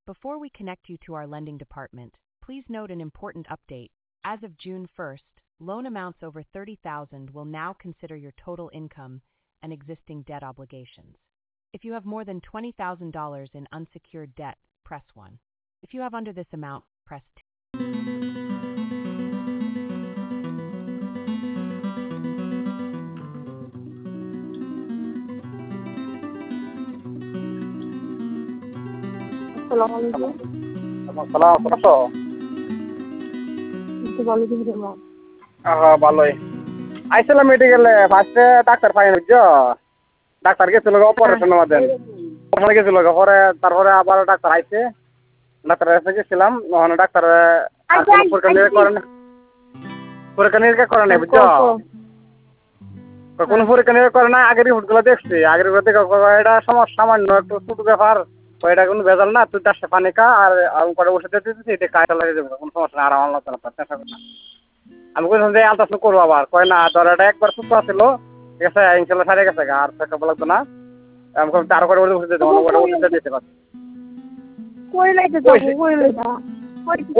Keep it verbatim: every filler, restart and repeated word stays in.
Before we connect you to our lending department, please note an important update. As of June first, loan amounts over thirty thousand dollars will now consider your total income and existing debt obligations. If you have more than twenty thousand dollars in unsecured debt, press one. If you have under this amount, press two. আসসালামু আলাইকুম। আসসালাম কত একটু ভালো করে দেবো। হ্যাঁ ভালোই আইছিলাম মেডিকেলে ফার্স্টে ডাক্তার পাই না বুঝছো ডাক্তার গেছিল অপারেশনের মধ্যে ওখানে গেছিল পরে তারপরে আবার ডাক্তার আইছে ডাক্তার কাছে গেছিলাম ওখানে ডাক্তার পরীক্ষা নিরীক্ষা করে না পরীক্ষা নিরীক্ষা করে নাই বুঝছো কোনো পরীক্ষা নিরীক্ষা করে না আগের রিপোর্টগুলো দেখছি আগের রিপোর্ট দেখে এটা সমস্যা সামান্য একটু ছোট ব্যাপার এটা কোনো ভেজাল না তুই চারশো পানি খা আর করে ওষুধ দিতেছি এটা কাজটা লাগিয়ে দেবো কোনো সমস্যা না আর আমার লাগবে না চেষ্টা করি না আমি বলছিলাম যে আলট্রাসাউন্ড করবো আবার কয় না ধর এটা একবার সুস্থ আছিল ঠিক আছে ইনশাল্লাহ সারিয়ে গেছে আর চেষ্টা লাগতো না আমি আরো করে ওষুধ দিতে ওষুধ দিতে পারছি কই লাইতে যাবো কই লাইতা